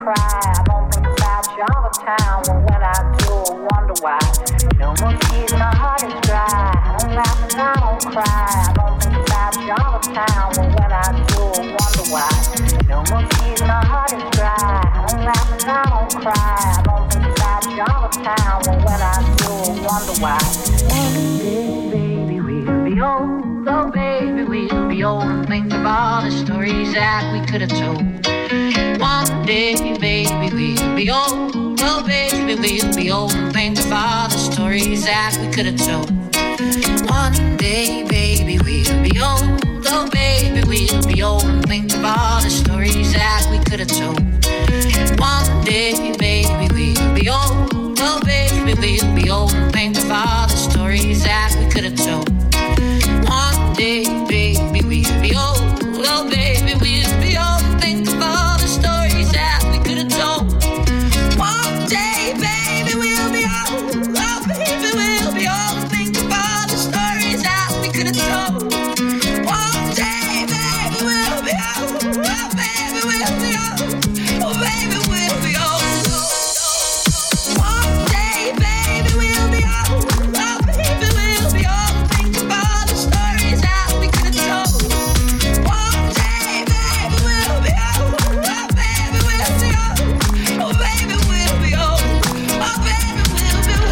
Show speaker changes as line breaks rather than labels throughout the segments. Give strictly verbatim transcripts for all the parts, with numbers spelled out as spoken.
cry. I don't think about you all the time. Well, when I do, I wonder why. No more tears, my heart is dry. I don't laugh and I don't cry. I don't think about you all the time. Well, when I do, I wonder why. No more tears, my heart is dry. I don't laugh and I don't cry. I don't think about you all the time. Well, when I do, I wonder why. One day, baby, we'll be old. Oh, baby, we'll be old and think of all the stories that we could have told. One day, baby, we'll be old. Oh, baby, we'll be old and think of all the stories that we could have told. One day, baby, we'll be old. Oh, baby, we'll be old and think of all the stories that we could have told. One day, baby, we'll be old. Oh, baby, we'll be old and think of all the stories that we could have told. One day, baby, we'll be old. Oh, baby, we'll be old and think of all the stories that we could have told. One day, baby, we'll be old. Oh, baby, we'll be old and think of all the stories that we could have told. One day, baby, we'll be old. Oh, baby, we'll be old. Oh, baby, we'll be old. One day, baby, we'll be old. Oh, baby, we'll be old and think of all the stories that we could have told. One day, baby, we'll be old. Oh, baby, we'll be old. Oh, baby, we'll be old. Oh, baby, we'll be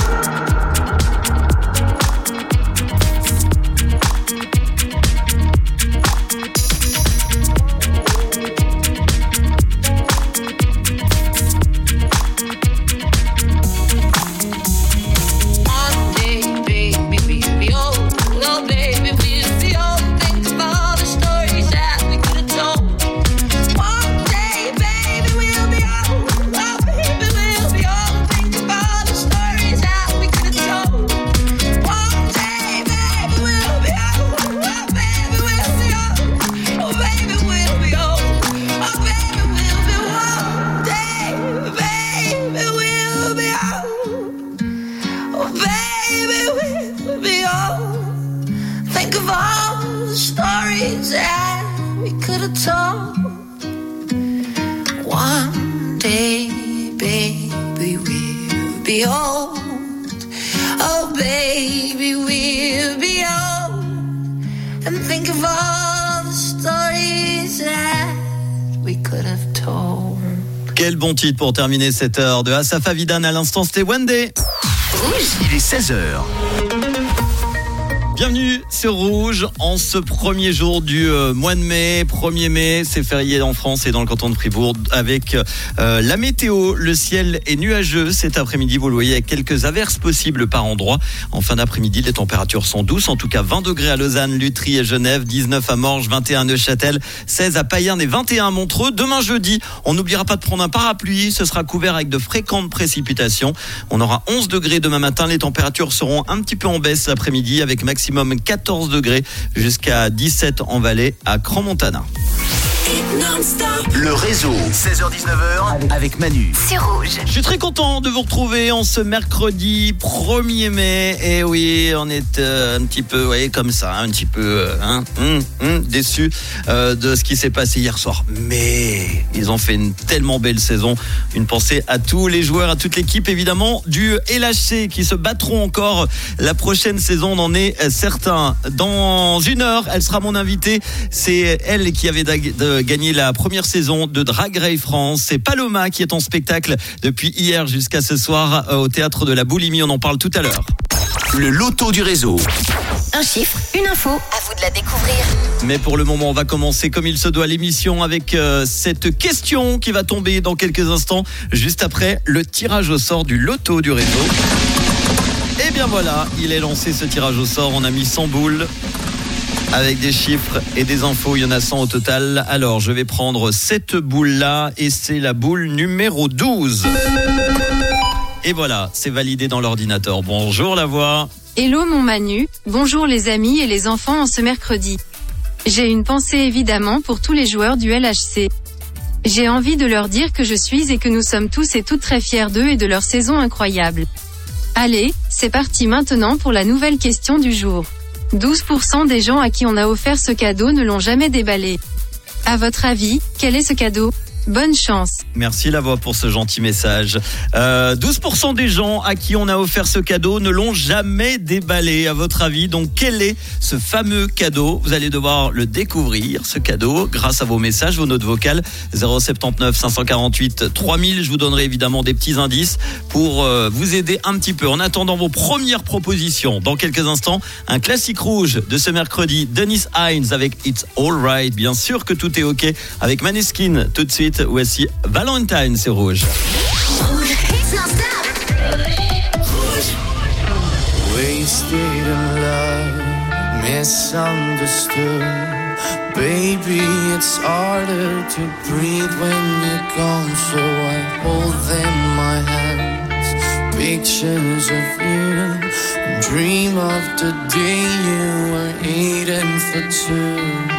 One day, baby, we'll be old. Oh, baby, we'll be old. Think of all the stories that we could have told. One day, baby, we'll be old. Oh, baby, we'll be old. Think of all the stories that we could have told. One day, baby, we'll be old. Oh, baby, we'll be old. Oh, baby, we'll be old. Oh, baby, we'll be one day, baby, we'll be old. Oh, baby, we'll be old. Think of all the stories that we could have told. One day, baby, we'll be old. Oh, baby, we'll be old. And think of all the stories that we could have told.
Quel bon titre pour terminer cette heure de Asaf Avidan. À l'instant, c'était One Day.
Il est seize heures.
Bienvenue sur Rouge en ce premier jour du euh, mois de mai. premier mai, c'est férié en France et dans le canton de Fribourg avec euh, la météo. Le ciel est nuageux cet après-midi, vous le voyez, avec quelques averses possibles par endroit. En fin d'après-midi, les températures sont douces, en tout cas vingt degrés à Lausanne, Lutry et Genève, dix-neuf à Morges, vingt et un à Neuchâtel, seize à Payerne et vingt et un à Montreux. Demain jeudi, on n'oubliera pas de prendre un parapluie, ce sera couvert avec de fréquentes précipitations. On aura onze degrés demain matin, les températures seront un petit peu en baisse cet après-midi avec maximum quatorze degrés jusqu'à dix-sept en Valais à Crans-Montana.
Le réseau, seize heures dix-neuf heures avec Manu.
C'est Rouge.
Je suis très content de vous retrouver en ce mercredi premier mai. Et oui, on est euh, un petit peu, vous voyez, comme ça, un petit peu euh, hein, hum, hum, déçu euh, de ce qui s'est passé hier soir. Mais ils ont fait une tellement belle saison. Une pensée à tous les joueurs, à toute l'équipe, évidemment, du L H C qui se battront encore la prochaine saison. On en est certain. Dans une heure, elle sera mon invitée. C'est elle qui avait dag- de gagné la première saison de Drag Race France. C'est Paloma qui est en spectacle depuis hier jusqu'à ce soir au théâtre de la Boulimie. On en parle tout à l'heure.
Le loto du réseau.
Un chiffre, une info, à vous de la découvrir.
Mais pour le moment, on va commencer comme il se doit l'émission avec euh, cette question qui va tomber dans quelques instants, juste après le tirage au sort du loto du réseau. Et bien voilà, il est lancé ce tirage au sort. On a mis cent boules avec des chiffres et des infos. Il y en a cent au total. Alors, je vais prendre cette boule-là et c'est la boule numéro douze. Et voilà, c'est validé dans l'ordinateur. Bonjour la voix.
Hello mon Manu, bonjour les amis et les enfants en ce mercredi. J'ai une pensée évidemment pour tous les joueurs du L H C. J'ai envie de leur dire que je suis et que nous sommes tous et toutes très fiers d'eux et de leur saison incroyable. Allez, c'est parti maintenant pour la nouvelle question du jour. douze pour cent des gens à qui on a offert ce cadeau ne l'ont jamais déballé. À votre avis, quel est ce cadeau ? Bonne chance.
Merci la voix pour ce gentil message. Euh, douze pour cent des gens à qui on a offert ce cadeau ne l'ont jamais déballé. À votre avis, donc quel est ce fameux cadeau ? Vous allez devoir le découvrir, ce cadeau, grâce à vos messages, vos notes vocales. zéro sept neuf cinq cent quarante-huit trois mille. Je vous donnerai évidemment des petits indices pour euh, vous aider un petit peu. En attendant vos premières propositions, dans quelques instants, un classique rouge de ce mercredi, Dennis Hines avec It's Alright. Bien sûr que tout est ok avec Maneskin. Tout de suite, voici Valentine, c'est rouge.
Wasted in love, misunderstood. Baby, it's harder to breathe when you're gone, so I hold them in my hands. Pictures of you, and dream of the day you were eating for two.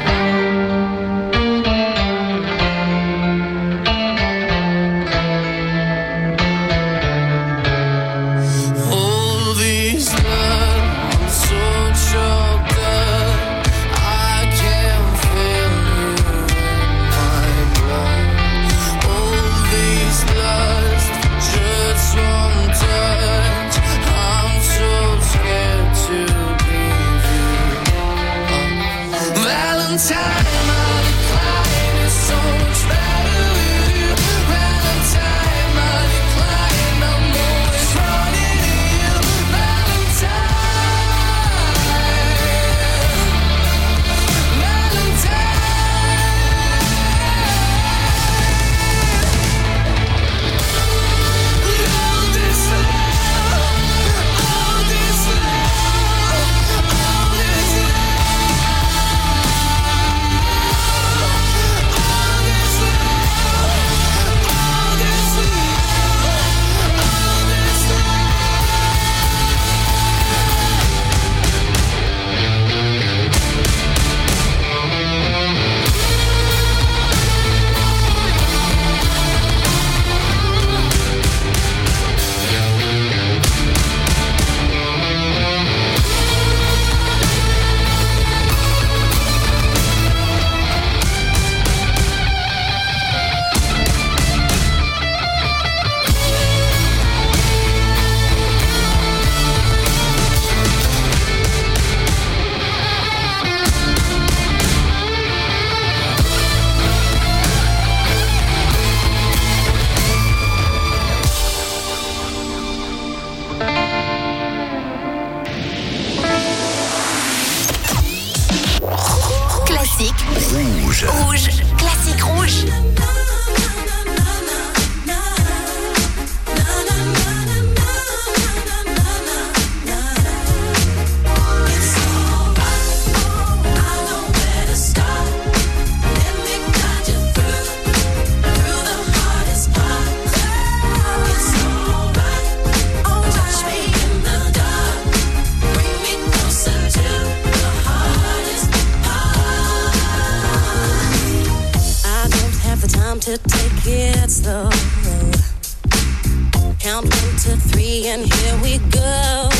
Rouge.
Rouge. Classique rouge.
To take it slow. Count one to three and here we go.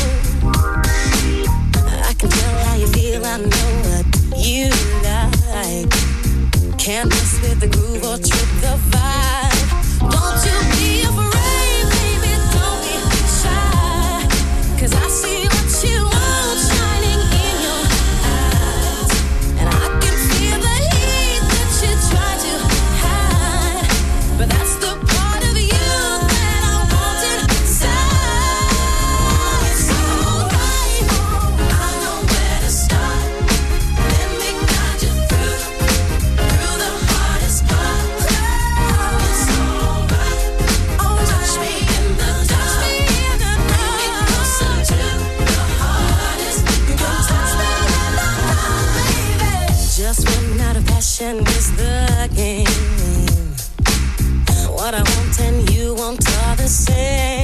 I can tell how you feel, I know what you like. Can't mess with the groove or trip the vibe. Don't you be afraid, baby, don't be shy. Cause I see what you want shining in your eyes. And I can feel the heat that you try to hide. But that's the part of you that I want inside. It's alright, I know where to start. Let me guide you through, through the hardest part. It's alright, oh, touch me in the dark. Bring me closer to the hardest part. Touch me in the dark, baby. Just one out of passion is the game. What I want and you want are the same.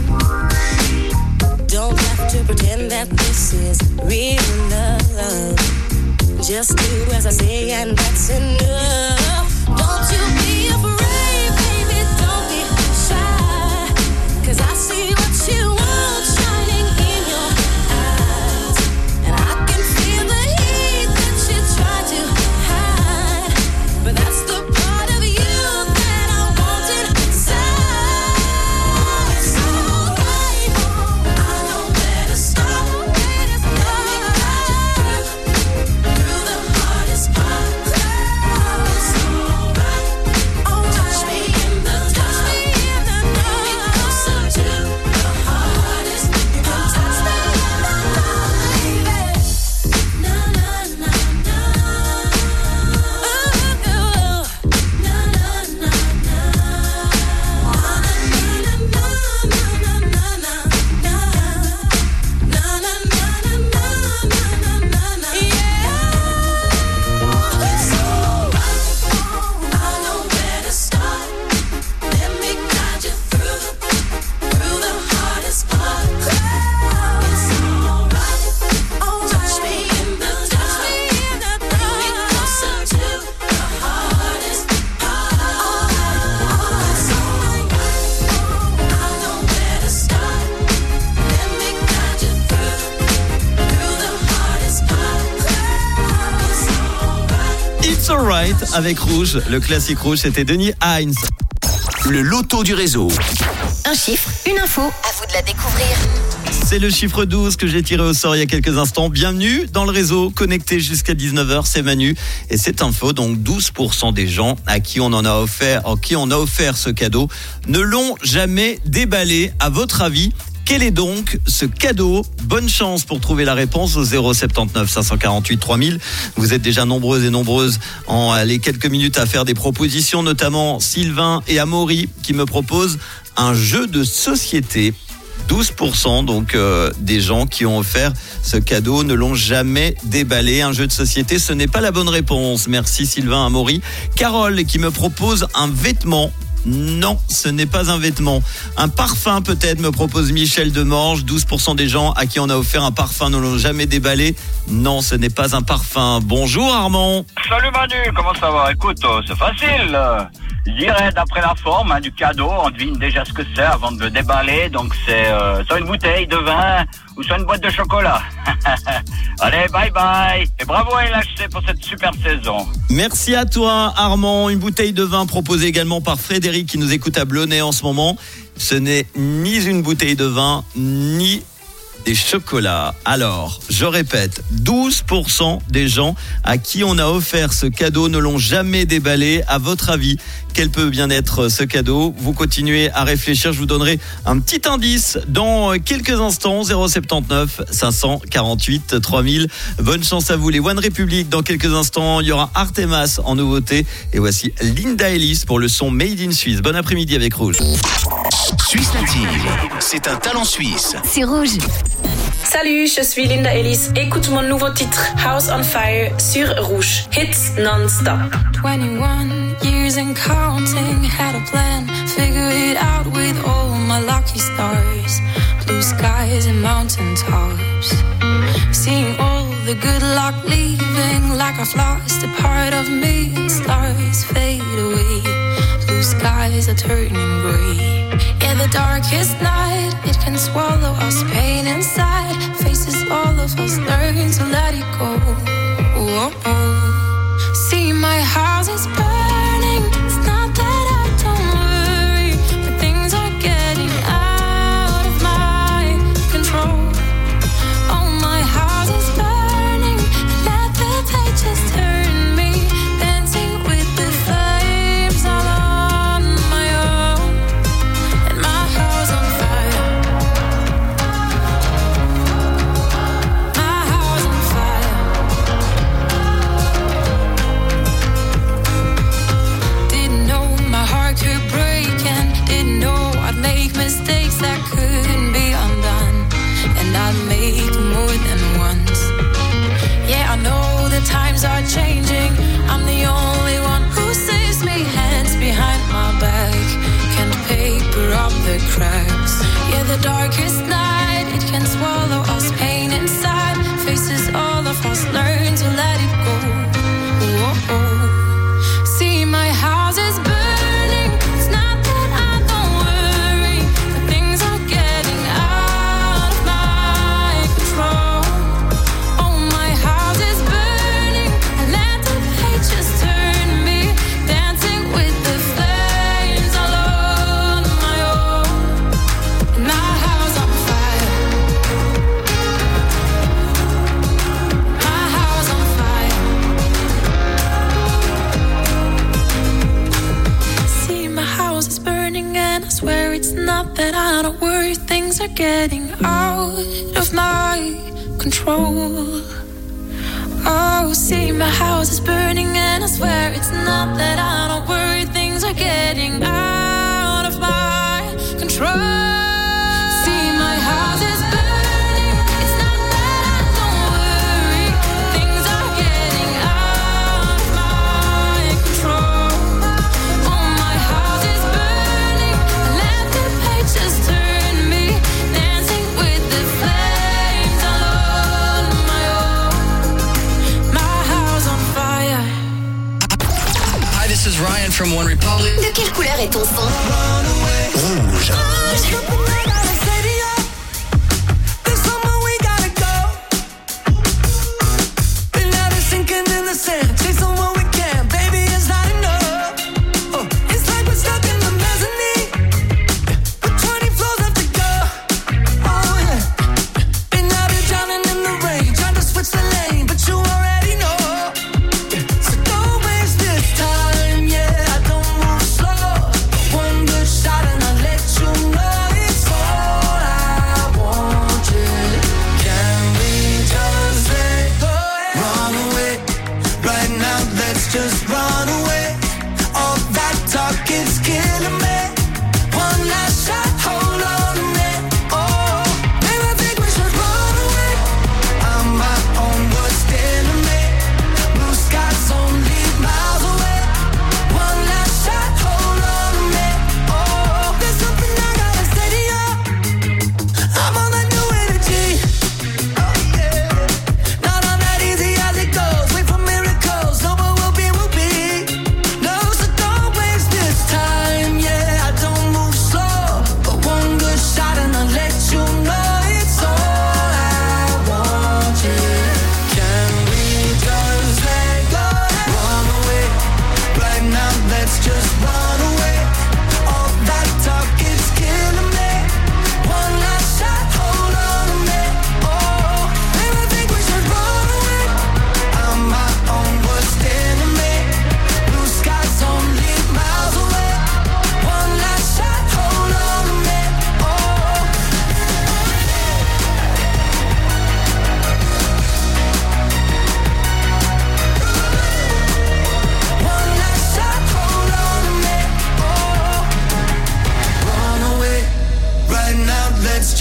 Don't have to pretend that this is real love. Just do as I say and that's enough. Don't you be afraid, baby, don't be shy. Cause I see what you want shining in your eyes. And I can feel the heat that you try to hide. But that's the part of you
Alright avec Rouge. Le classique Rouge, c'était Denis Hines.
Le loto du réseau.
Un chiffre, une info, à vous de la découvrir.
C'est le chiffre douze que j'ai tiré au sort il y a quelques instants. Bienvenue dans le réseau, connecté jusqu'à dix-neuf heures, c'est Manu. Et cette info, donc douze pour cent des gens à qui on en a offert, à qui on a offert ce cadeau ne l'ont jamais déballé. À votre avis, quel est donc ce cadeau? Bonne chance pour trouver la réponse au zéro sept neuf cinq cent quarante-huit trois mille. Vous êtes déjà nombreuses et nombreuses en les quelques minutes à faire des propositions, notamment Sylvain et Amaury qui me proposent un jeu de société. douze pour cent donc euh, des gens qui ont offert ce cadeau ne l'ont jamais déballé. Un jeu de société, ce n'est pas la bonne réponse. Merci Sylvain, Amaury. Carole qui me propose un vêtement. Non, ce n'est pas un vêtement. Un parfum peut-être, me propose Michel Demorge. douze pour cent des gens à qui on a offert un parfum ne l'ont jamais déballé. Non, ce n'est pas un parfum. Bonjour Armand.
Salut Manu, comment ça va? Écoute, euh, c'est facile. euh, Je dirais d'après la forme hein, du cadeau, on devine déjà ce que c'est avant de le déballer. Donc c'est euh, soit une bouteille de vin ou soit une boîte de chocolat. Allez, bye bye. Et bravo à L H C pour cette super saison.
Merci à toi Armand. Une bouteille de vin proposée également par Frédéric qui nous écoute à Blonay en ce moment. Ce n'est ni une bouteille de vin, ni des chocolats. Alors, je répète, douze pour cent des gens à qui on a offert ce cadeau ne l'ont jamais déballé. À votre avis, quel peut bien être ce cadeau? Vous continuez à réfléchir, je vous donnerai un petit indice dans quelques instants. Zéro sept neuf cinq cent quarante-huit trois mille. Bonne chance à vous les One Republic. Dans quelques instants, il y aura Artemas en nouveauté. Et voici Linda Ellis pour le son Made in Suisse. Bon après-midi avec Rouge.
Suisse native, c'est un talent suisse.
C'est Rouge.
Salut, je suis Linda Ellis. Écoute mon nouveau titre House on Fire sur Rouge. Hits non-stop.
twenty-one years and counting, had a plan, figure it out with all my lucky stars. Blue skies and mountain tops. Seeing all the good luck leaving like I've lost a part of me. Stars fade away. Blue skies are turning gray. Yeah, the darkest night, it can swallow us pain inside. Faces all of us learn to let it go. Oh, oh. See, my house is burning. It's not that I don't worry, but things are getting out of my control. Oh, my house is burning. Let the pages turn me, dancing with the flames all on my own. And my house on fire. My house on fire. Didn't know my heart could break and didn't know I'd make mistakes that couldn't be undone. And I'd make more than once. Yeah, I know the times are changing. I'm the only one who saves me. Hands behind my back, can't paper up the cracks. Yeah, the darkest night, it can swallow us pain inside. Faces all of us learn to let it go. Oh, oh. See, my house is burning. It's not that I don't worry, but things are getting out of my control. Oh, my house is burning. I let the pages turn me, dancing with the flames all on my own. And my house on fire. My house on fire. See, my house is burning and I swear it's not that I don't worry. Things are getting out of my control. Oh, see, my house is burning and I swear it's not that I don't worry. Things are getting out of my control. See, my house is burning. It's not that I don't worry. Things are getting out of my control. Oh, my house is burning. Let the pages turn me, dancing with the flames all on my own. My house on fire.
Hi, this is Ryan from One Republic.
De quelle couleur est ton son?
Rouge.
Sinking in the sand, chase on what we can.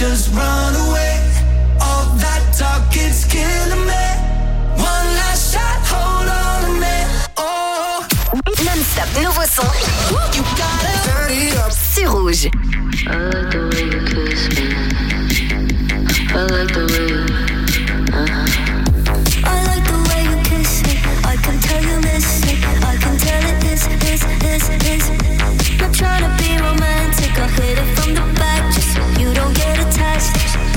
just run away. All that talk, it's killing me. One last shot, hold on a minute. Oh.
Non-stop, nouveau son.
You gotta turn it up.
Sur Rouge.
I like the way you kiss me. I like the way you, uh-huh.
I like the way you kiss me. I can tell you miss me. I can tell it is, is, is, is. Not trying to be romantic. I'll hit it from the back just so you don't get attached.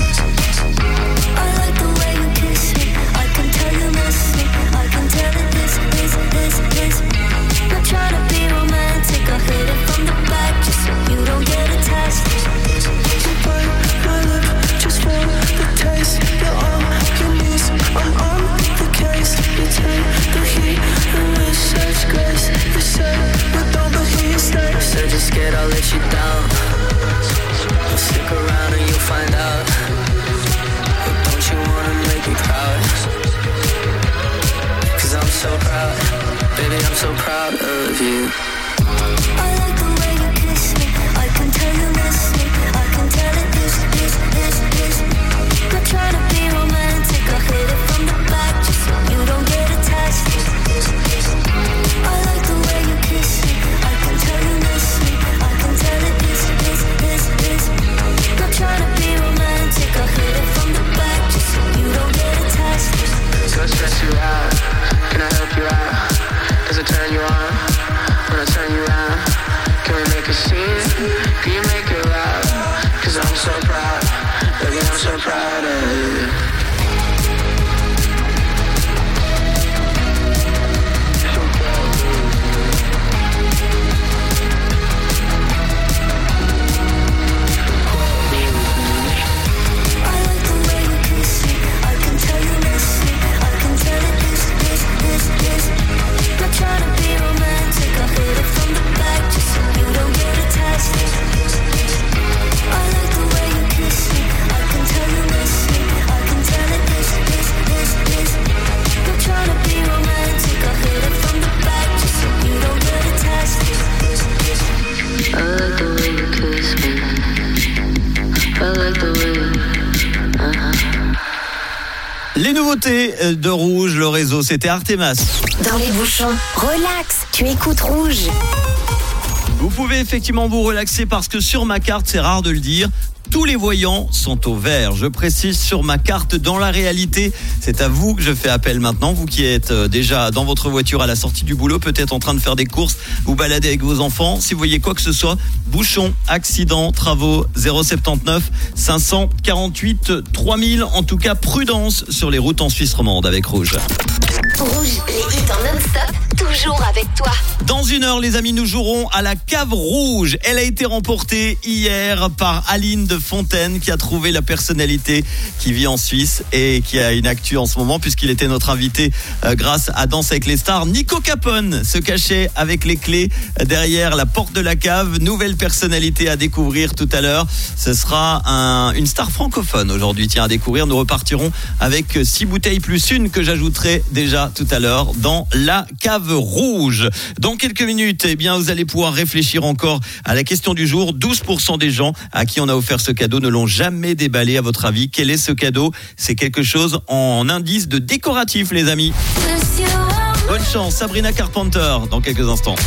I like the way you kiss me. I can tell you miss me. I can tell it is, is, is, is. Not trying to be romantic. I'll hit it from the back just so you don't get attached.
You bite my lip just for the taste. You're on your knees, I'm on the case. You take the heat and with such grace. You say with all the heat stays.
Said you're scared I'll let you down. Well, stick around and you'll find out. But don't you wanna make me proud? Cause I'm so proud. Baby, I'm so proud of you.
I like the way you kiss me. I can tell you miss me. I can tell it is, is, is, is. Not trying to be romantic. I'll hit it from the back just so you don't get attached. I like the way you kiss me. I can tell you miss me. I can tell it is, is, is, is. Not trying to be romantic. I'll hit it from the back just so you don't get attached.
Go stress you out. Can I help you out? Does it turn you on? When I turn you around, can we make a scene? Can you make it loud? Cause I'm so proud, baby, I'm so proud of you.
I like the way you kiss me. I can tell you miss me. I can tell it is, is, is, is. Not trying to be romantic. I'll hit it from the back just so you don't get attached. I like the way you kiss me. I can tell you miss me. I can tell it is, is, is, is. Not trying to be romantic. I'll hit it from the back just so you don't get attached.
I like the way you kiss me. I like the way you, uh-huh.
Les nouveautés de Rouge, le réseau, c'était Artemas.
Dans les bouchons, relax, tu écoutes Rouge.
Vous pouvez effectivement vous relaxer parce que sur ma carte, c'est rare de le dire, tous les voyants sont au vert. Je précise sur ma carte, dans la réalité, c'est à vous que je fais appel maintenant. Vous qui êtes déjà dans votre voiture à la sortie du boulot, peut-être en train de faire des courses, vous baladez avec vos enfants. Si vous voyez quoi que ce soit, bouchons, accidents, travaux, zéro sept neuf cinq cent quarante-huit trois mille. En tout cas, prudence sur les routes en Suisse romande avec Rouge.
Rouge, les hits en non-stop, toujours avec toi.
Dans une heure, les amis, nous jouerons à la cave rouge. Elle a été remportée hier par Aline de Fontaine, qui a trouvé la personnalité qui vit en Suisse et qui a une actu en ce moment, puisqu'il était notre invité euh, grâce à Danse avec les stars. Nico Capone se cachait avec les clés derrière la porte de la cave. Nouvelle personnalité à découvrir tout à l'heure. Ce sera un, une star francophone aujourd'hui. Tiens, à découvrir. Nous repartirons avec six bouteilles plus une que j'ajouterai déjà tout à l'heure dans la cave rouge. Dans quelques minutes, eh bien, vous allez pouvoir réfléchir encore à la question du jour. douze pour cent des gens à qui on a offert ce cadeau ne l'ont jamais déballé. À votre avis, quel est ce cadeau? C'est quelque chose en indice de décoratif, les amis. Bonne chance, Sabrina Carpenter, dans quelques instants.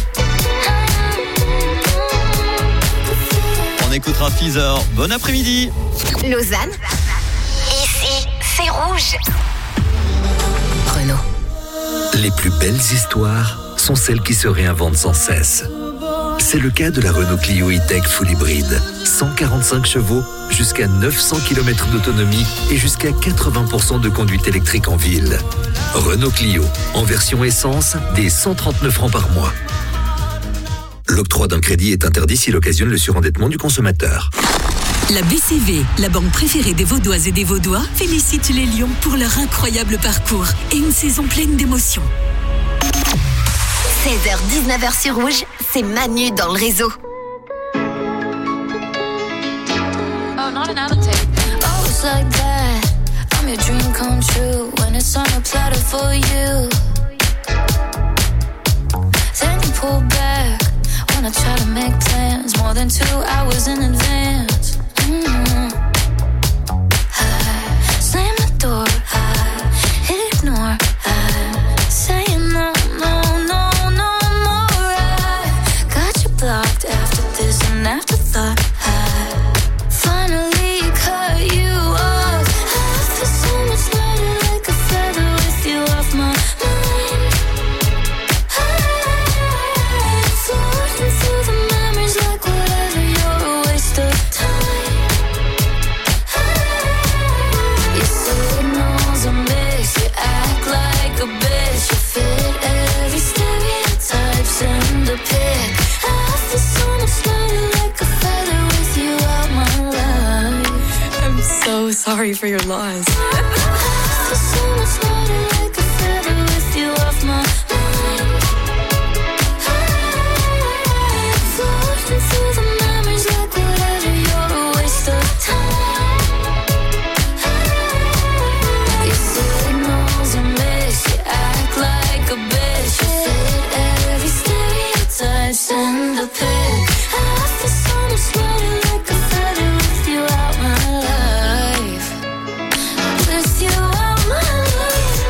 On écoutera Feather. Bon après-midi.
Lausanne, ici, c'est Rouge. Renault.
Les plus belles histoires sont celles qui se réinventent sans cesse. C'est le cas de la Renault Clio E-Tech Full Hybride. cent quarante-cinq chevaux, jusqu'à neuf cents kilomètres d'autonomie et jusqu'à quatre-vingts pour cent de conduite électrique en ville. Renault Clio, en version essence, dès cent trente-neuf francs par mois. L'octroi d'un crédit est interdit s'il occasionne le surendettement du consommateur.
La B C V, la banque préférée des Vaudoises et des Vaudois, félicite les Lions pour leur incroyable parcours et une saison pleine d'émotions.
seize heures dix-neuf heures sur Rouge, c'est Manu dans le réseau.
Oh, not another tape. Oh, it's like that. I'm your dream come true when it's on a platter for you. Then you pull back when I try to make plans more than two hours in advance. Mm-hmm. sorry for your loss.
Send the pic. After summer, slowly like a feather with you out my life. With you out my life.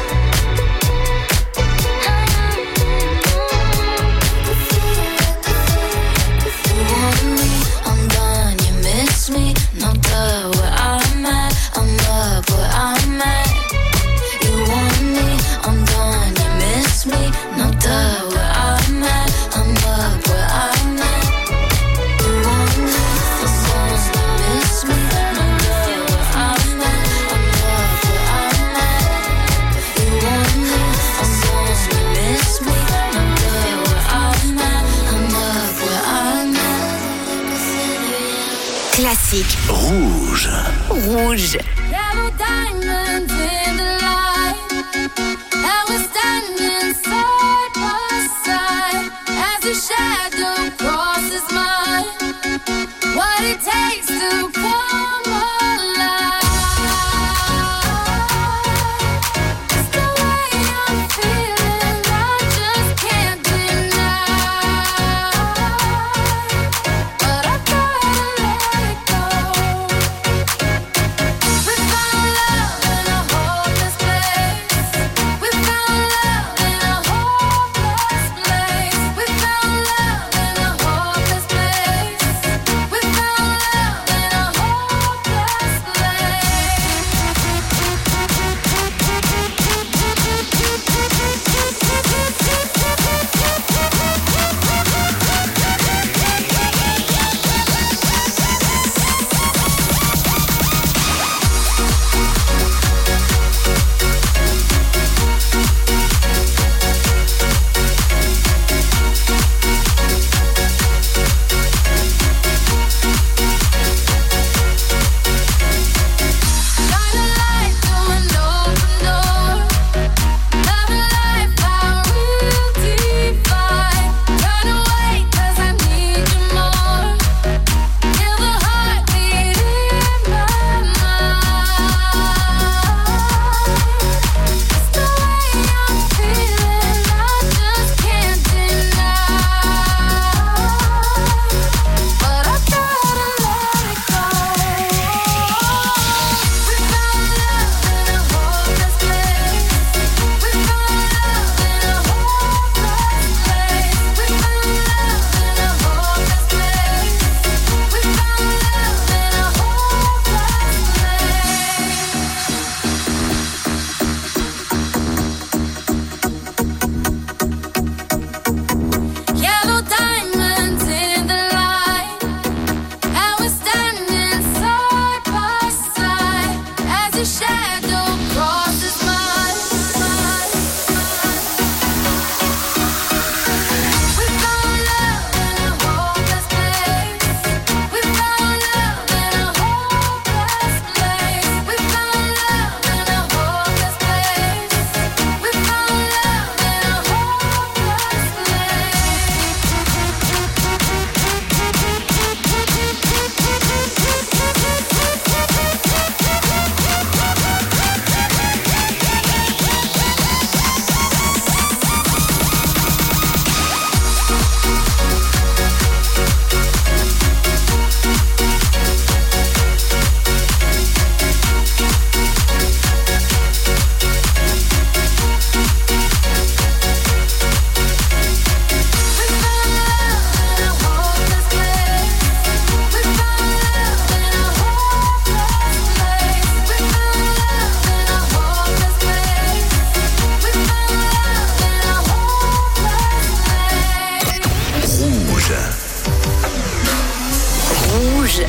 You want me, I'm done. You miss me, no duh. Where I'm at, I'm up where I'm at. You want me, I'm done. You miss me, no duh. Where I'm at, I'm up where I'm at. You want me, I'm done. You miss me, no duh. Where I'm at, I'm up where I'm at. You want me, I'm done. You miss me, no duh. Where I'm at, I'm up where I'm at.
Classique.
Rouge.
Rouge.
Yellow diamonds in the light, and we're standing side by side as your shadow crosses mine. What it takes to come alive. It's the way I'm feeling, I just can't deny. But I gotta let it go. We found love in a hopeless place. We found love in a hopeless place. We found love in a hopeless place. We found love in a hopeless shine a light through an open door. Love and life are real divine. Run away 'cause I need you more. Feel the heartbeat in my mind. It's the way I'm feeling, I just can't deny. But I gotta let it go. We found love in a hopeless place. We found love in a hopeless place. We found love in a hopeless place. We found love in a hopeless place. Yellow diamonds in the light, and we're standing side by side as your shadow crosses mine. We found love in a hopeless place. We found love in a hopeless place. We found love in a hopeless place. We found love in a hopeless
Rouge.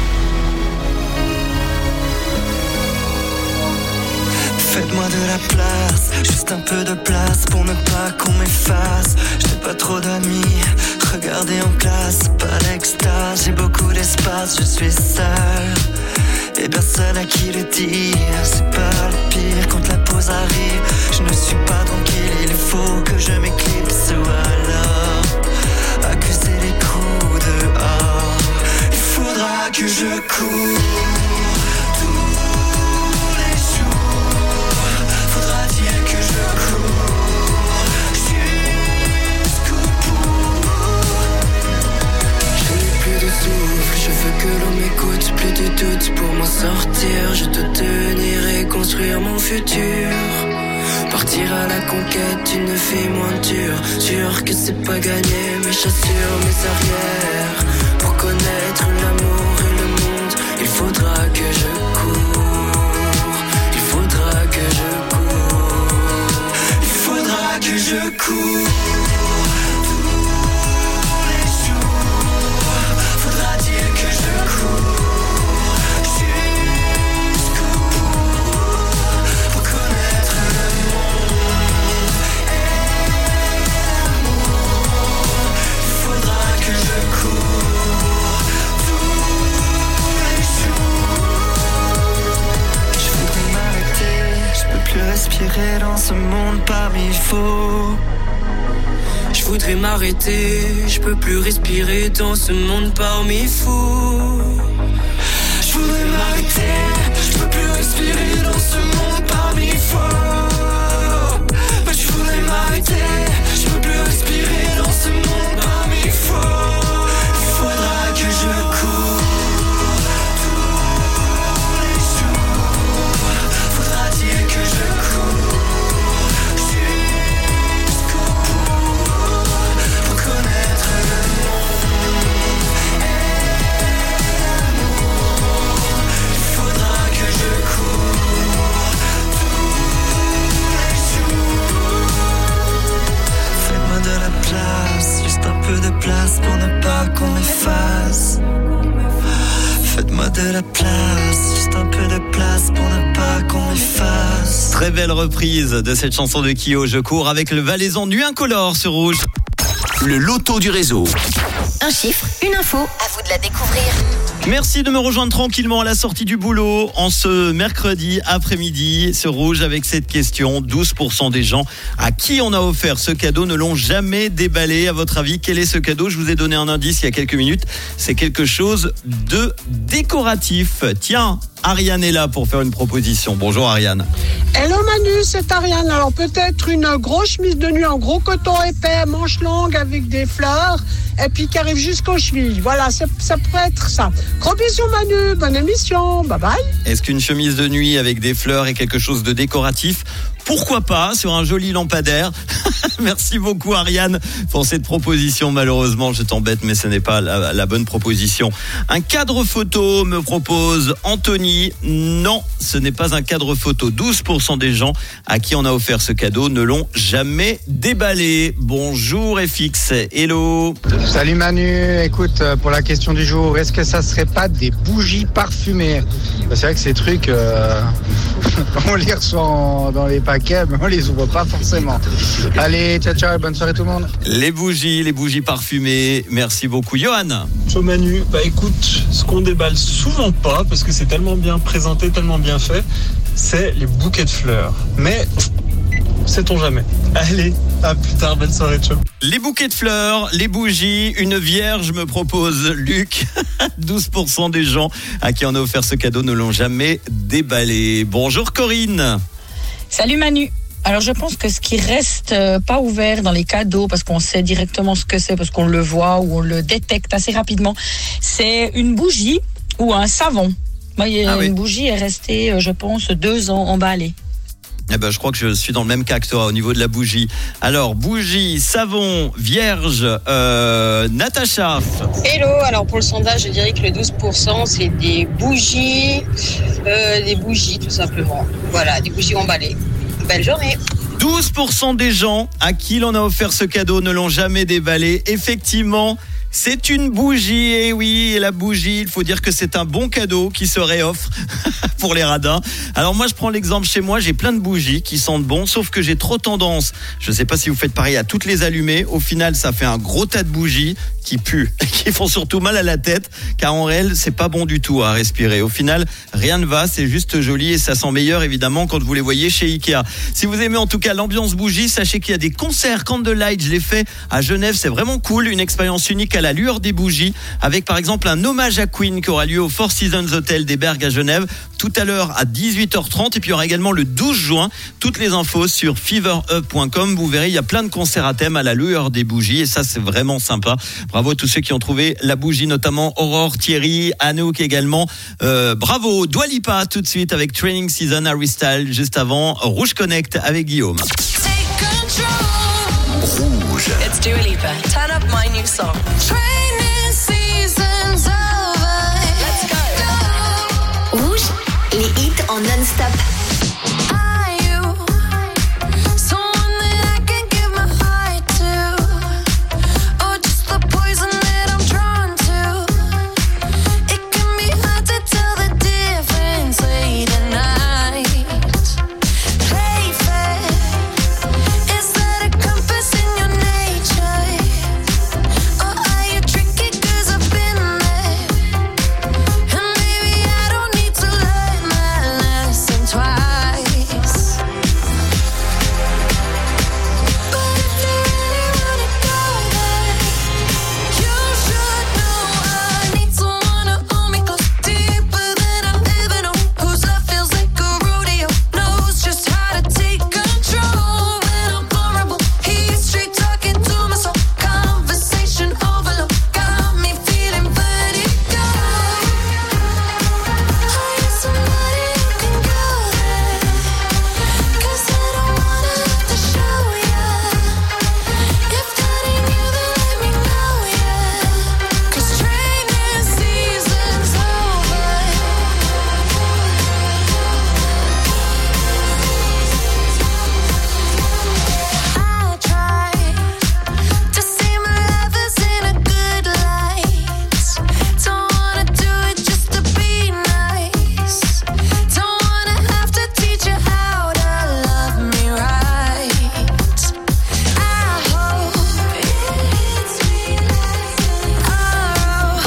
Faites-moi de la place, juste un peu de place pour ne pas qu'on m'efface. J'ai pas trop d'amis, regardez en classe, pas d'extase. J'ai beaucoup d'espace, je suis seul
et personne à qui le dire. C'est pas le pire quand la pause arrive. Je ne suis pas tranquille, il faut que je m'éclipse ou alors accuser les coups dehors. Il faudra que je cours tous les jours. Faudra dire que je cours jusqu'au bout. Je n'ai plus de souffle, je veux que l'on m'écoute. Plus de doute pour m'en sortir. Je dois tenir et construire mon futur. Partir à la conquête d'une vie moins dure. Sûr que c'est pas gagné, mes chassures, mes arrières. Pour connaître l'amour et le monde, il faudra que je cours. Il faudra que je cours. Il faudra que je cours tous les jours. Faudra dire que je cours jusqu'au bout. Pour connaître le monde et l'amour, il faudra que je cours tous les jours. Je voudrais m'arrêter, je peux plus respirer dans ce monde parmi faux. Je voudrais m'arrêter, je peux plus respirer dans ce monde parmi fous. Je voudrais m'arrêter, je peux plus respirer dans ce monde parmi faux. Mais je voudrais m'arrêter, je peux plus respirer dans ce monde parmi faux. Il faudra que je cours tous les jours. Faudra dire que je cours jusqu'au bout. Pour connaître le monde et l'amour, il faudra que je cours tous les jours. Faites-moi de la place, juste un peu de place pour ne pas qu'on m'efface. Faites-moi de la place, juste un peu de place pour ne pas qu'on m'efface.
Très belle reprise de cette chanson de Kyo, Je cours, avec le Valaisan Nuit Incolore sur Rouge.
Le loto du réseau.
Un chiffre, une info, à vous de la découvrir.
Merci de me rejoindre tranquillement à la sortie du boulot en ce mercredi après-midi sur Rouge avec cette question. douze pour cent des gens à qui on a offert ce cadeau ne l'ont jamais déballé. À votre avis, quel est ce cadeau ? Je vous ai donné un indice il y a quelques minutes. C'est quelque chose de décoratif. Tiens, Ariane est là pour faire une proposition. Bonjour Ariane.
Hello Manu, c'est Ariane. Alors peut-être une grosse chemise de nuit en gros coton épais, manche longue avec des fleurs et puis qui arrive jusqu'aux chevilles. Voilà, ça, ça pourrait être ça. Gros bisous Manu, bonne émission, bye bye.
Est-ce qu'une chemise de nuit avec des fleurs est quelque chose de décoratif ? Pourquoi pas sur un joli lampadaire. Merci beaucoup Ariane pour cette proposition. Malheureusement, je t'embête, mais ce n'est pas la, la bonne proposition. Un cadre photo me propose Anthony. Non, ce n'est pas un cadre photo. douze pour cent des gens à qui on a offert ce cadeau ne l'ont jamais déballé. Bonjour F X, hello.
Salut Manu, écoute, pour la question du jour, est-ce que ça serait pas des bougies parfumées ? C'est vrai que ces trucs, euh, on les reçoit en, dans les paquets, mais on les ouvre pas forcément. Allez, ciao ciao, bonne soirée tout le monde.
Les bougies, les bougies parfumées, merci beaucoup. Johan.
Ciao Manu, bah écoute, ce qu'on déballe souvent pas, parce que c'est tellement bien présenté, tellement bien fait, c'est les bouquets de fleurs. Mais sait-on jamais. Allez, à plus tard, bonne soirée, ciao.
Les bouquets de fleurs, les bougies, une vierge me propose Luc. douze pour cent des gens à qui on a offert ce cadeau ne l'ont jamais déballé. Bonjour Corinne.
Salut Manu. Alors je pense que ce qui reste euh, pas ouvert dans les cadeaux, parce qu'on sait directement ce que c'est, parce qu'on le voit ou on le détecte assez rapidement, c'est une bougie ou un savon. Moi, ah oui. Une bougie est restée, euh, je pense, deux ans emballée.
Eh ben, je crois que je suis dans le même cas que toi au niveau de la bougie. Alors, bougie, savon, vierge, euh, Natacha.
Hello, alors pour le sondage, je dirais que le douze pour cent, c'est des bougies, euh, des bougies tout simplement. Voilà, des bougies emballées. Belle journée.
douze pour cent des gens à qui l'on a offert ce cadeau ne l'ont jamais déballé. Effectivement, C'est une bougie, et oui, et la bougie, il faut dire que c'est un bon cadeau qui se réoffre pour les radins. Alors moi, je prends l'exemple chez moi, j'ai plein de bougies qui sentent bon, sauf que j'ai trop tendance, je sais pas si vous faites pareil, à toutes les allumer. Au final, ça fait un gros tas de bougies qui puent, qui font surtout mal à la tête, car en réel, c'est pas bon du tout à respirer. Au final, rien ne va, c'est juste joli et ça sent meilleur évidemment quand vous les voyez chez Ikea. Si vous aimez en tout cas l'ambiance bougie, sachez qu'il y a des concerts Candlelight, je l'ai fait à Genève, c'est vraiment cool, une expérience unique à la lueur des bougies, avec par exemple un hommage à Queen qui aura lieu au Four Seasons Hotel des Bergues à Genève, tout à l'heure à dix-huit heures trente, et puis il y aura également le douze juin, toutes les infos sur fever up point com, vous verrez, il y a plein de concerts à thème à la lueur des bougies, et ça c'est vraiment sympa. Bravo à tous ceux qui ont trouvé la bougie, notamment Aurore, Thierry, Anouk également, euh, bravo. Dua Lipa tout de suite avec Training Season, Harry Styles, juste avant Rouge Connect avec Guillaume.
Rouge.
It's Dua Lipa. Turn up my new song. Training season's over. Let's go.
Rouge, les hits en non-stop.
Are you someone that I can give my heart to? Or just the poison that I'm drawn to? It can be hard to tell the difference late at night. Play fair. Is that a compass in your nature? Or are you tricky 'cause I've been there? And maybe I don't need to learn my lesson twice. But if you really wanna go there, you should know I need someone to hold me close, deeper than I've ever known. Whose love feels like a rodeo, knows just how to take control when I'm vulnerable. He's straight talking to my soul, conversation overload, got me feeling vertigo. Are you somebody who can go there? 'Cause I don't wanna have to show ya. If that ain't you, then let me know, yeah. 'Cause training season's over. I try to see my lovers in a good light. Don't wanna do it just to be nice. Don't wanna have to teach you how to love me right. I hope it's me like oh,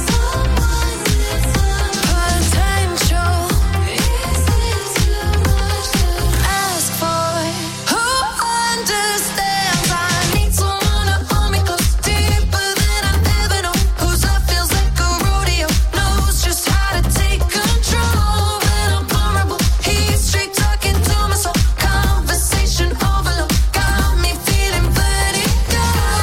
potential. Is it too much to ask for? Who understands? I need someone to hold me close, deeper than I've ever known. Whose love feels like a rodeo, knows just how to take control when I'm vulnerable. He's straight talking to my soul, conversation overload, got me feeling vertigo.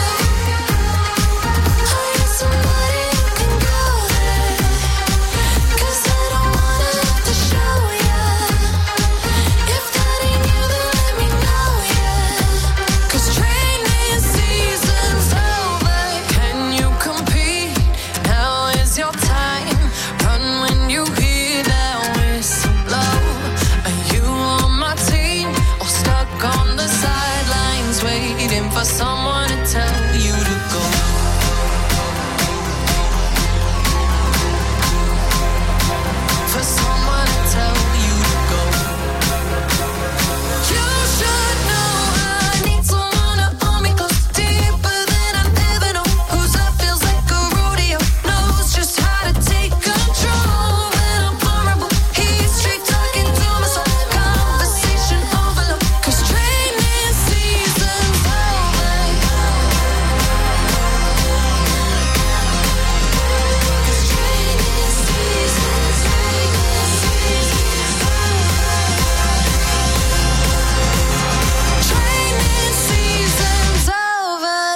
Are you somebody who can go there? 'Cause I don't wanna have to show ya. If that ain't you, then let me know, yeah. 'Cause training season's over. Can you compete? Now is your time. Run when you hear that whistle blow. Are you on my team or stuck on the sidelines waiting for someone to tell you to go? For someone to tell you to go. You should know I need someone to hold me close, deeper than I've ever known. Whose love feels like a rodeo, knows just how to take control when I'm vulnerable. He's straight talking to my soul, conversation overload. 'Cause training season's over. Training season's over.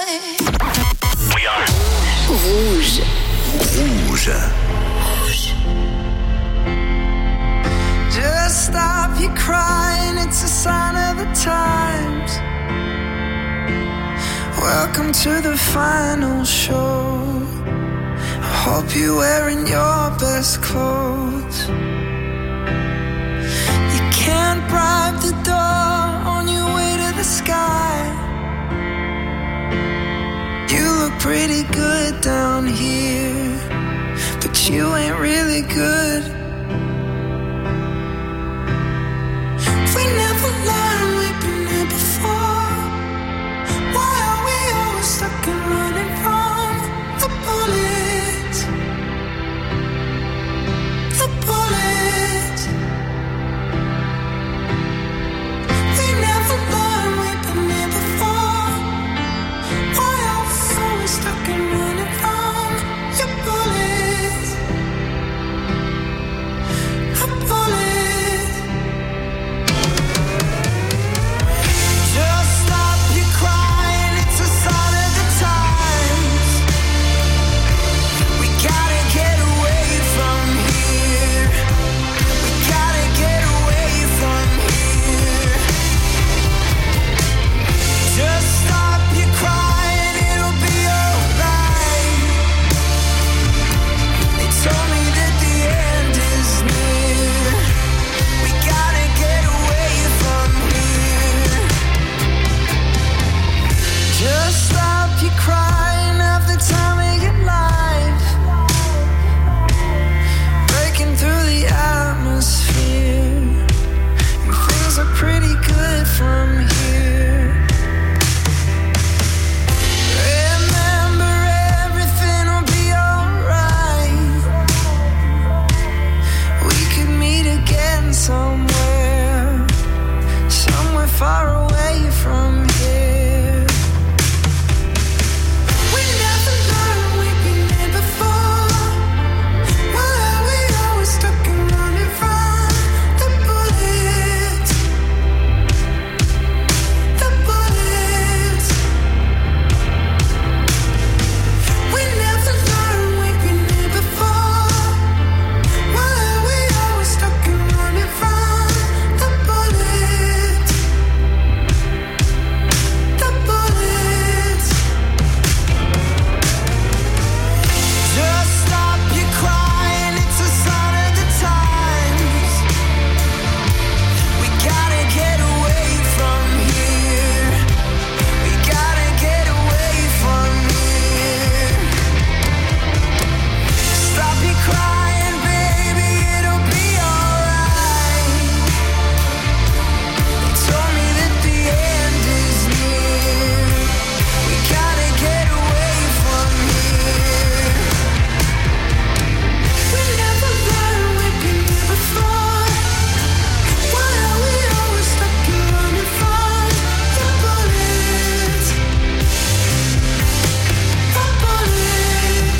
Rouge.
Rouge.
Just stop your crying, it's a sign of the times. Welcome to the final show. I hope you're wearing your best clothes. You can't bribe the door on your way to the sky. You look pretty good down here, but you ain't really good. We never learned we've been here before. Why are we always stuck and running from the bullets? The bullets. We never learned we've been here before. Why are we always stuck and running from your bullets? The bullets. Just stop your crying, it's a sign of the times. We gotta get away from here. We gotta get away from here. Just stop your crying, it'll be alright. They told me that the end is near. We gotta get away from here. Just stop your crying, have the time of your life. Breaking through the atmosphere, and things are pretty good from here. Remember, everything will be alright. We could meet again somewhere, somewhere far away from here. We never learned we've been here before. Why are we always stuck and running from the bullets? The bullets. We never learned we've been here before. Why are we always stuck and running from the bullets? The bullets. Just stop your crying, it's a sign of the times. We gotta get away from here. We gotta get away from here. Stop your crying, baby, it'll be alright. They told me that the end is near. We gotta get away from here. We never learned we've been here before. Why are we always stuck and running from the bullets? The bullets.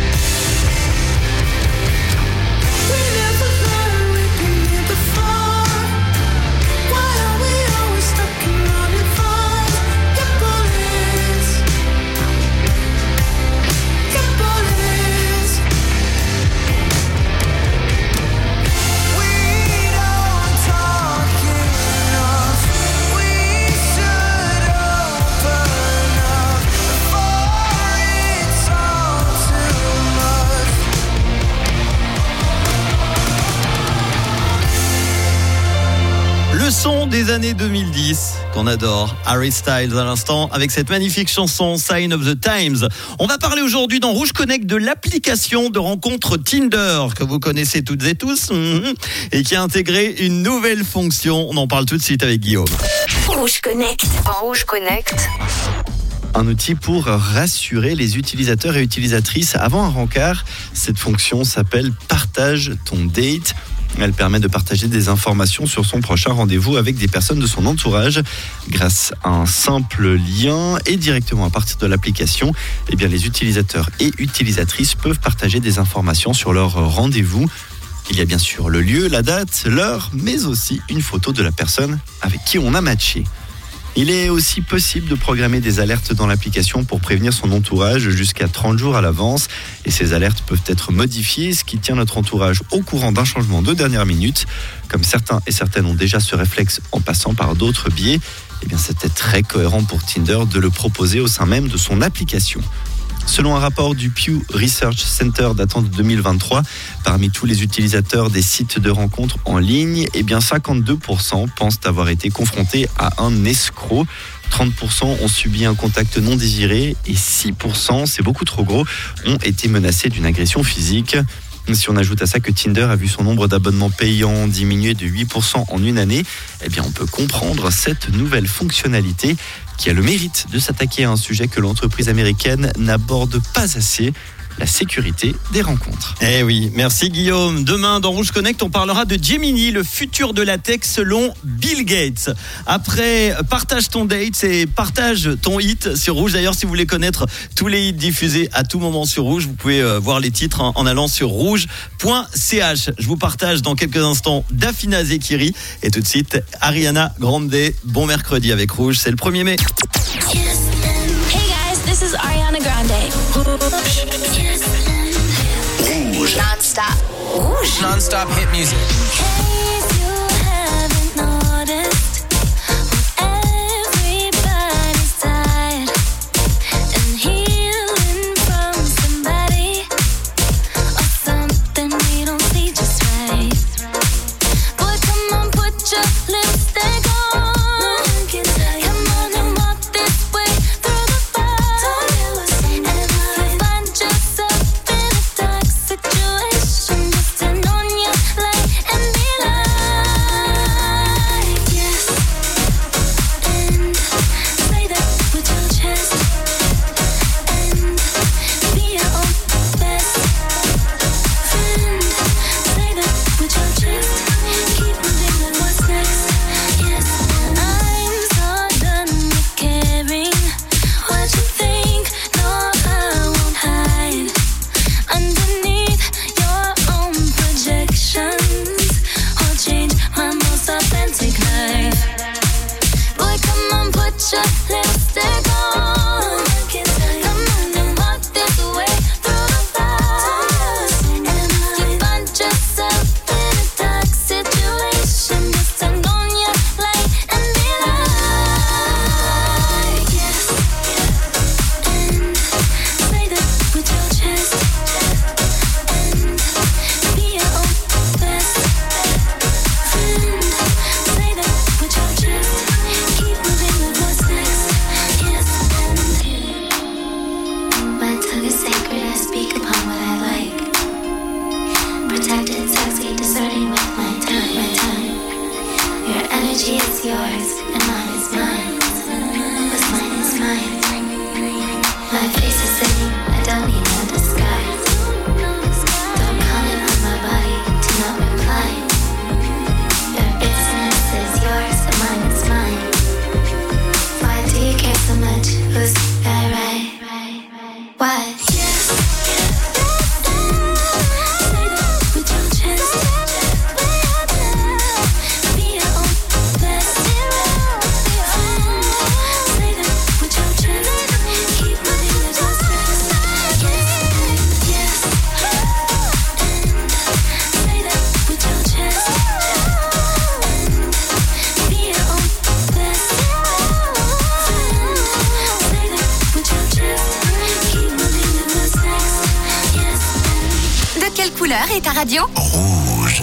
We never learned we've been here before. Why are we always stuck and running from the bullets? The bullets. We don't talk enough. We should open up before it's all too much.
Le son des années deux mille dix qu'on adore, Harry Styles à l'instant avec cette magnifique chanson Sign of the Times. On va parler aujourd'hui dans Rouge Connect de l'application de rencontre Tinder que vous connaissez toutes et tous et qui a intégré une nouvelle fonction. On en parle tout de suite avec Guillaume.
Rouge Connect. En Rouge Connect.
Un outil pour rassurer les utilisateurs et utilisatrices avant un rencard. Cette fonction s'appelle Partage ton date. Elle permet de partager des informations sur son prochain rendez-vous avec des personnes de son entourage grâce à un simple lien et directement à partir de l'application. Eh bien, les utilisateurs et utilisatrices peuvent partager des informations sur leur rendez-vous. Il y a bien sûr le lieu, la date, l'heure, mais aussi une photo de la personne avec qui on a matché. Il est aussi possible de programmer des alertes dans l'application pour prévenir son entourage jusqu'à trente jours à l'avance. Et ces alertes peuvent être modifiées, ce qui tient notre entourage au courant d'un changement de dernière minute. Comme certains et certaines ont déjà ce réflexe en passant par d'autres biais, eh bien c'était très cohérent pour Tinder de le proposer au sein même de son application. Selon un rapport du Pew Research Center datant de deux mille vingt-trois, parmi tous les utilisateurs des sites de rencontres en ligne, eh bien cinquante-deux pour cent pensent avoir été confrontés à un escroc. trente pour cent ont subi un contact non désiré et six pour cent, c'est beaucoup trop gros, ont été menacés d'une agression physique. Si on ajoute à ça que Tinder a vu son nombre d'abonnements payants diminuer de huit pour cent en une année, eh bien on peut comprendre cette nouvelle fonctionnalité qui a le mérite de s'attaquer à un sujet que l'entreprise américaine n'aborde pas assez. La sécurité des rencontres.
Eh oui, merci Guillaume. Demain, dans Rouge Connect, on parlera de Gemini, le futur de la tech selon Bill Gates. Après, partage ton date et partage ton hit sur Rouge. D'ailleurs, si vous voulez connaître tous les hits diffusés à tout moment sur Rouge, vous pouvez voir les titres en allant sur rouge point c h. Je vous partage dans quelques instants Dafina Zekiri et tout de suite Ariana Grande. Bon mercredi avec Rouge, c'est le premier mai.
This is Ariana Grande.
Rouge.
Non-stop. Rouge.
Non-stop hit music.
Et ta radio?
Rouge.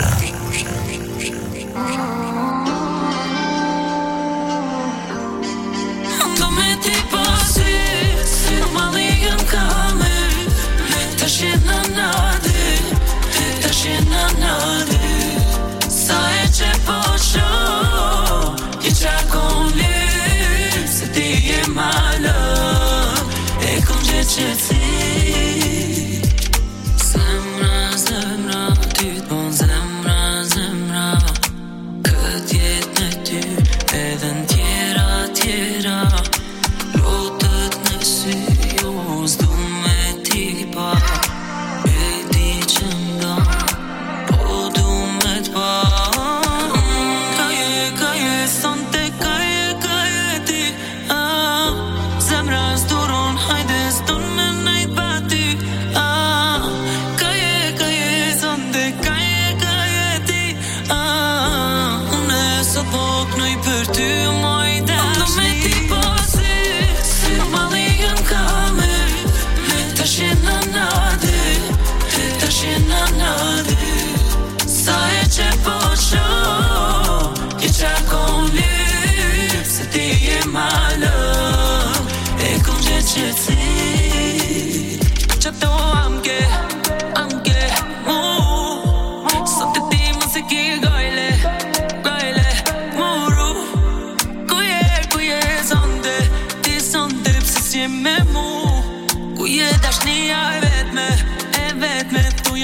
My love.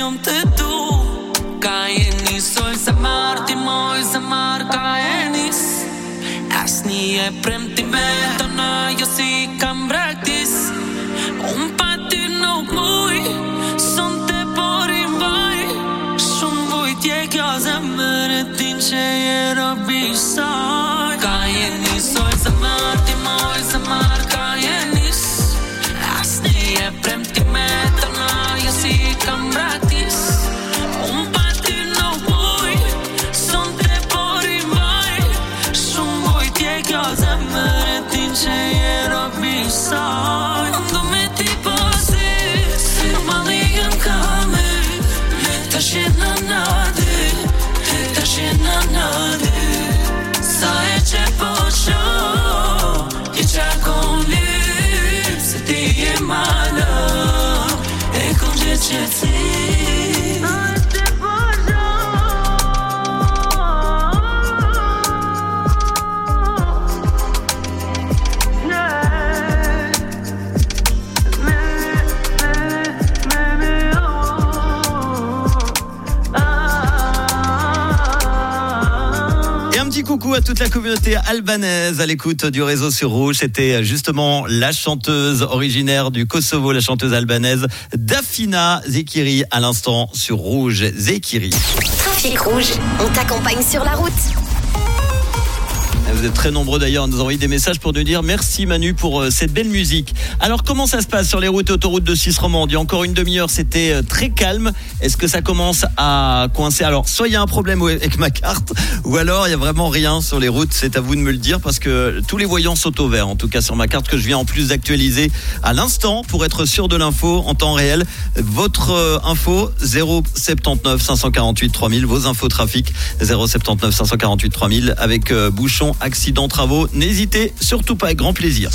som te du. Ka e nisoj se marr ti moj se marr ka e nis. Asnjë e premtime tona jo si kam braktis. Unë pa ty nuk muj, son te pori mbaj. Shumë vujtje kjo zemër e din që je robi saj. Ka e nisoj se marr ti moj se marr ka e nis. Asnjë e premtime tona jo si kam braktis. Unë pa ty nuk muj, son te pori mbaj. Shumë vujtje kjo zemër e din që je robi saj. Ndo me ti po si, si malligën ka me. Ta shena nadi, ta shena nadi. Sa e që po shoh, i qa kon lyp. Se ti je malë, e kon gjithë që ti.
Coucou à toute la communauté albanaise à l'écoute du réseau sur Rouge. C'était justement la chanteuse originaire du Kosovo, la chanteuse albanaise Dafina Zekiri à l'instant sur Rouge. Zekiri.
Trafic Rouge, on t'accompagne sur la route.
Vous êtes très nombreux d'ailleurs à nous envoyer des messages pour nous dire merci Manu pour euh, cette belle musique. Alors comment ça se passe sur les routes et autoroutes de Suisse romande? Il y a encore une demi-heure, c'était euh, très calme. Est-ce que ça commence à coincer? Alors soit il y a un problème avec ma carte, ou alors il y a vraiment rien sur les routes. C'est à vous de me le dire parce que tous les voyants sont au vert. En tout cas sur ma carte que je viens en plus d'actualiser à l'instant pour être sûr de l'info en temps réel. Votre euh, info zéro sept neuf cinq cent quarante-huit trois mille. Vos infos trafic zéro sept neuf cinq cent quarante-huit trois mille avec euh, bouchon, accident, travaux. N'hésitez surtout pas, avec grand plaisir.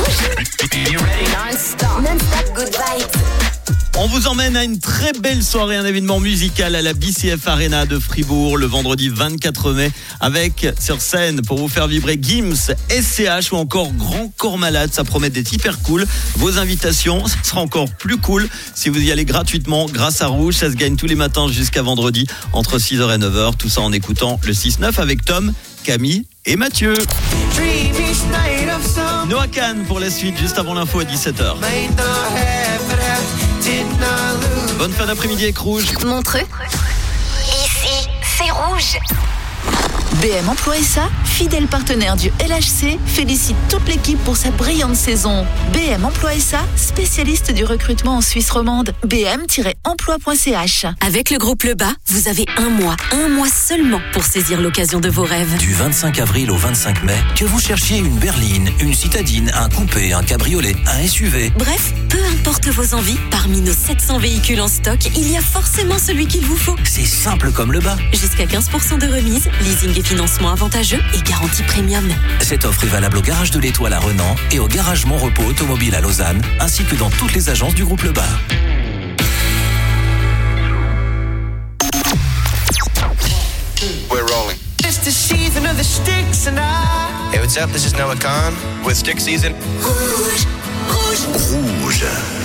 Non-stop good vibes.
On vous emmène à une très belle soirée, un événement musical à la B C F Arena de Fribourg le vendredi vingt-quatre mai avec sur scène pour vous faire vibrer Gims, S C H ou encore Grand Corps Malade. Ça promet d'être hyper cool. Vos invitations, ça sera encore plus cool si vous y allez gratuitement grâce à Rouge. Ça se gagne tous les matins jusqu'à vendredi entre six heures et neuf heures. Tout ça en écoutant le six neuf avec Tom, Camille et Mathieu. Noah Khan pour la suite, juste avant l'info à dix-sept heures. Bonne fin d'après-midi avec Rouge.
Montreux. Ici, c'est Rouge.
B M Emploi S A, fidèle partenaire du L H C, félicite toute l'équipe pour sa brillante saison. B M Emploi S A, spécialiste du recrutement en Suisse romande. b m tiret emploi point c h.
Avec le groupe Lebas, vous avez un mois, un mois seulement pour saisir l'occasion de vos rêves.
Du vingt-cinq avril au vingt-cinq mai, que vous cherchiez une berline, une citadine, un coupé, un cabriolet, un S U V.
Bref, peu importe vos envies, parmi nos sept cents véhicules en stock, il y a forcément celui qu'il vous faut.
C'est simple comme le bas.
Jusqu'à quinze pour cent de remise, leasing et financement avantageux et garantie premium.
Cette offre est valable au garage de l'Étoile à Renan et au garage Montrepos Automobile à Lausanne, ainsi que dans toutes les agences du groupe Lebas.
We're rolling.
It's the season of the sticks and I.
Hey, what's up? This is Noah Khan with Stick Season.
Rouge, rouge,
Rouge.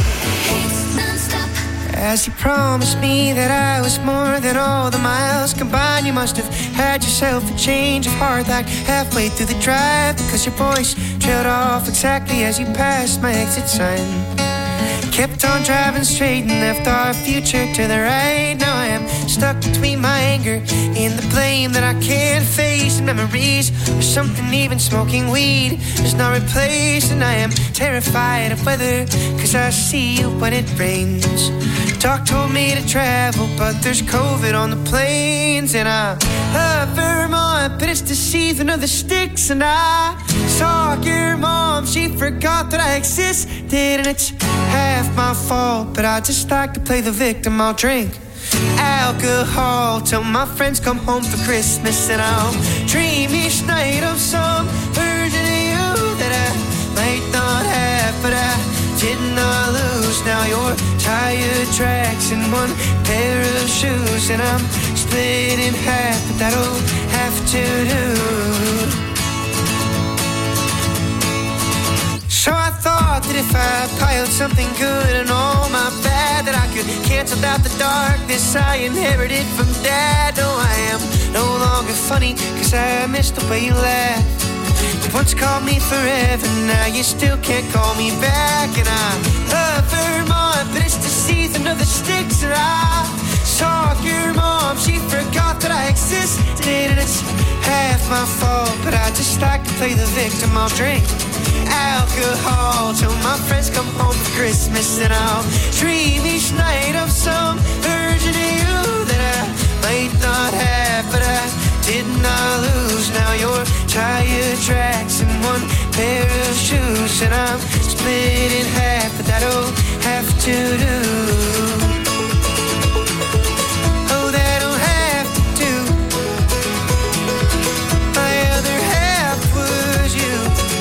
As you promised me that I was more than all the miles combined, you must have had yourself a change of heart like halfway through the drive, because your voice trailed off exactly as you passed my exit sign. Kept on driving straight and left our future to the right. Now I am stuck between my anger and the blame that I can't face, and memories or something even smoking weed is not replaced. And I am terrified of weather, cause I see you when it rains. Doc told me to travel, but there's COVID on the planes. And I love Vermont, but it's the season of the sticks. And I saw your mom, she forgot that I existed. And it's half my fault, but I just like to play the victim. I'll drink alcohol till my friends come home for Christmas. And I'll dream each night of some version of you that I might not have, but I did not lose. Now you're tire tracks and one pair of shoes, and I'm split in half, but that'll have to do. So I thought
thought that if I piled something good and all my bad, that I could cancel out the darkness I inherited from Dad. No, I am no longer funny, cause I miss the way you laugh. You once called me forever, now you still can't call me back. And I love Vermont, but it's the season of the sticks. And I saw your mom, she forgot that I existed. And it's half my fault, but I just like to play the victim. I'll drink alcohol till my friends come home for Christmas. And I'll dream each night of some version of you that I might not have, but I did not lose. Now you're tire tracks and one pair of shoes, and I'm split in half, but that'll have to do. Oh, that'll have to do. My other half was you.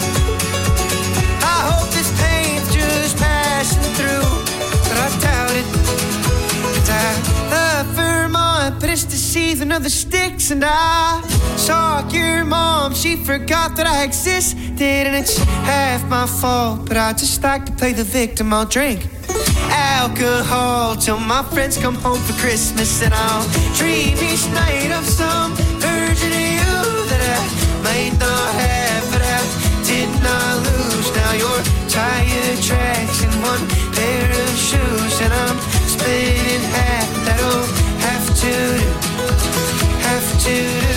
I hope this pain's just passing through, but I doubt it. 'Cause I love Vermont, but it's the season of the sticks. And I saw your mom, she forgot that I existed. And it's half my fault, but I just like to play the victim. I'll drink alcohol till my friends come home for Christmas. And I'll dream each night of some version of you that I might not have, but I did not lose. Now you're tire tracks and one pair of shoes, and I'm split in half. That'll have to do, have to do.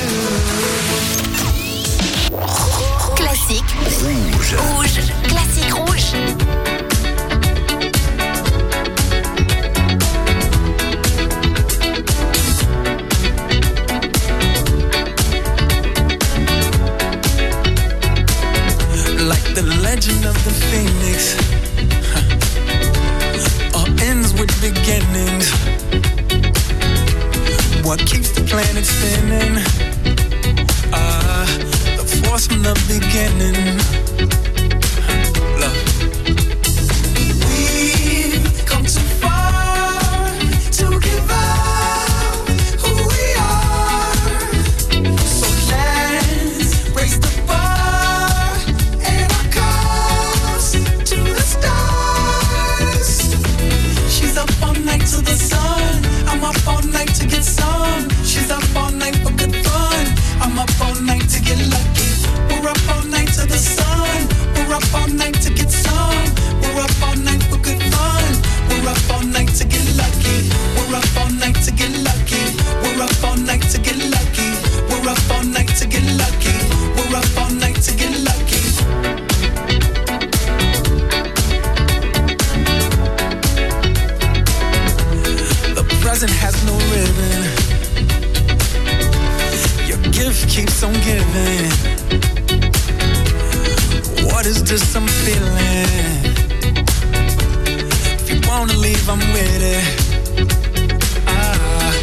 Classique. Rouge. Rouge. Classique rouge.
Like the legend of the phoenix, huh. All ends with beginnings. What keeps the planet spinning? Ah, uh, the force from the beginning. Love. We've come too far to give up who we are. So let's raise the bar and our cars to the stars. She's up all night to the sun. I'm up all night to get some. She's up all night for good fun. I'm up all night to get lucky. We're up all night to the sun. We're up all night to get some. We're up all night for good fun. We're up all night to get lucky. We're up all night to get lucky. We're up all night to get lucky. We're up all night to get lucky. We're up all night to get lucky. The present has no ribbon. Your gift keeps on giving. What is this I'm feeling? If you wanna leave, I'm with it. Ah.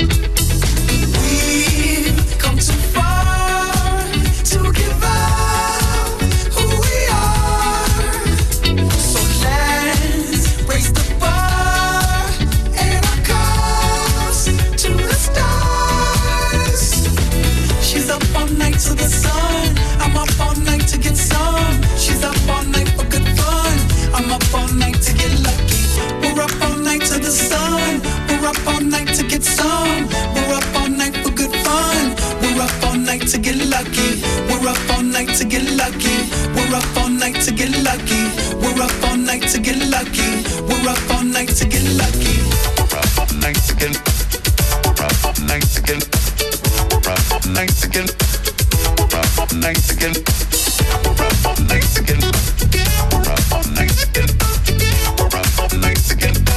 We've come too far to give up who we are. So let's raise the bar and our cars to the stars. She's up all night to the sun. I'm up all night to get some. She's up all night for good fun. I'm up all night to get lucky. We're up all night to the sun. We're up all night to get some. We're up all night for good fun. We're up all night to get lucky. We're up all night to get lucky. We're up all night to get lucky. We're up all night to get lucky. We're up all night to get lucky. We're up all night to get. We're up all night to get. We're up all night to get. We're up all night to get. We're up all night to get. We're up all night to get. We're up all night to get.